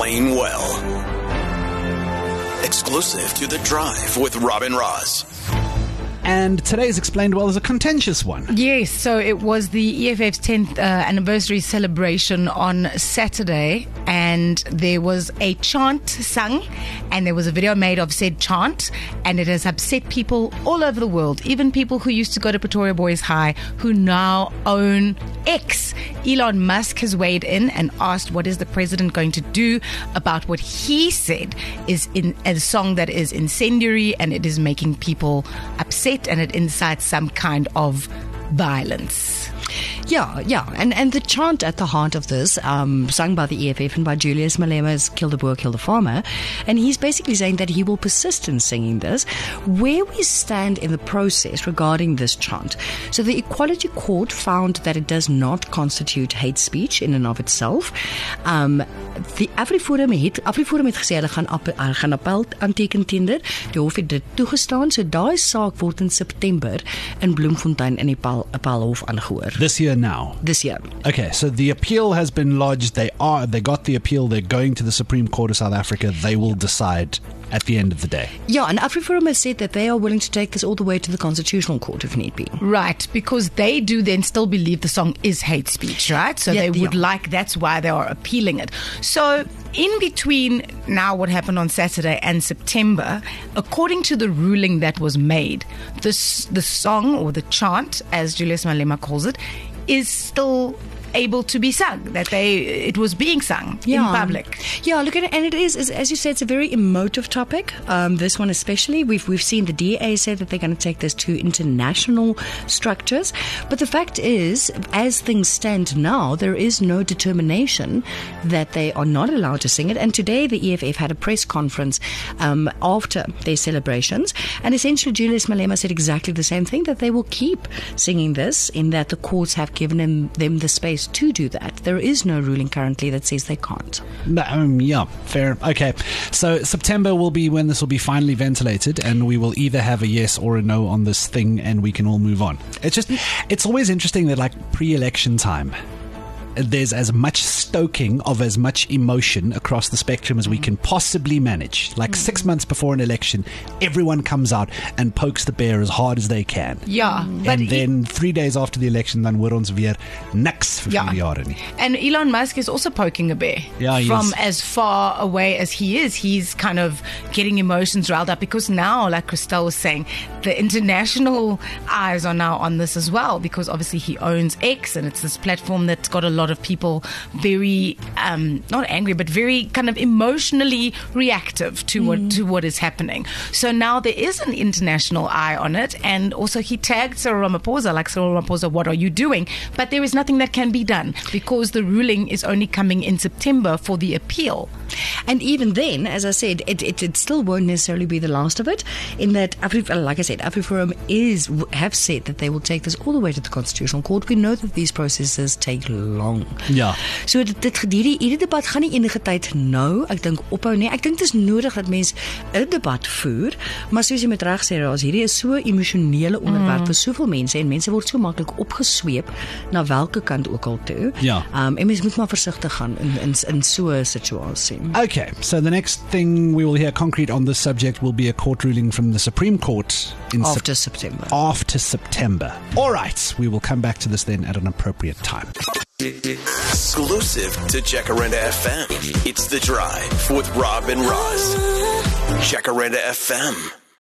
playing well. Exclusive to The Drive with Robin Ross. And today's Explained Well is a contentious one. Yes, so it was the EFF's 10th anniversary celebration on Saturday, and there was a chant sung, and there was a video made of said chant, and it has upset people all over the world, even people who used to go to Pretoria Boys High, who now own X. Elon Musk has weighed in and asked what is the president going to do about what he said is in a song that is incendiary, and it is making people upset, and it incites some kind of violence. Yeah. And the chant at the heart of this, sung by the EFF and by Julius Malema, is Kill the Boer, Kill the Farmer. And he's basically saying that he will persist in singing this. Where we stand in the process regarding this chant. So the Equality Court found that it does not constitute hate speech in and of itself. Die AfriForum het gesê hulle gaan appel aanteken teen dit. Die hof het dit toegestaan. So daai saak word in September in Bloemfontein in die Appelhof aangehoor. This year now? This year. Okay, so the appeal has been lodged. They got the appeal. They're going to the Supreme Court of South Africa. They will decide at the end of the day. Yeah, and AfriForum has said that they are willing to take this all the way to the Constitutional Court if need be. Right, because they do then still believe the song is hate speech, right? So they would that's why they are appealing it. So in between now what happened on Saturday and September, according to the ruling that was made, the song or the chant, as Julius Malema calls it, is still able to be sung, that it was being sung in public. Yeah, look at it, and it is, as you said, it's a very emotive topic. This one especially, we've seen the DA say that they're going to take this to international structures, but the fact is, as things stand now, there is no determination that they are not allowed to sing it. And today the EFF had a press conference after their celebrations, and essentially Julius Malema said exactly the same thing, that they will keep singing this, in that the courts have given them the space to do that. There is no ruling currently that says they can't. Yeah, fair. Okay, so September will be when this will be finally ventilated, and we will either have a yes or a no on this thing, and we can all move on. It's always interesting that, like, pre-election time, there's as much stoking of as much emotion across the spectrum as we can possibly manage. Like 6 months before an election, everyone comes out and pokes the bear as hard as they can. Yeah. And then 3 days after the election, dan hoor ons weer niks vir 4 jare nie. And Elon Musk is also poking a bear. Yeah, from as far away as he is. He's kind of getting emotions riled up, because now, like Christelle was saying, the international eyes are now on this as well, because obviously he owns X, and it's this platform that's got a lot of people very not angry, but very kind of emotionally reactive to what is happening. So now there is an international eye on it, and also he tagged Cyril Ramaphosa, like, Cyril Ramaphosa, what are you doing? But there is nothing that can be done, because the ruling is only coming in September for the appeal. And even then, as I said, it still won't necessarily be the last of it, in that, like I said, AfriForum have said that they will take this all the way to the Constitutional Court. We know that these processes take long. Ja. So hierdie debat gaan nie enige tyd nou, ek dink, ophou nie. Ek dink dit is nodig dat mense 'n debat voer, maar soos jy met reg sê, hierdie is so emosionele onderwerp vir soveel mense, en mense word so maklik opgesweep na welke kant ook al toe. Ja. En mense moet maar versigtig gaan in so 'n situasie. Okay, so the next thing we will hear concrete on this subject will be a court ruling from the Supreme Court in after September. After September. All right, we will come back to this then at an appropriate time. Exclusive to Jacaranda FM. It's The Drive with Rob and Roz. Jacaranda FM.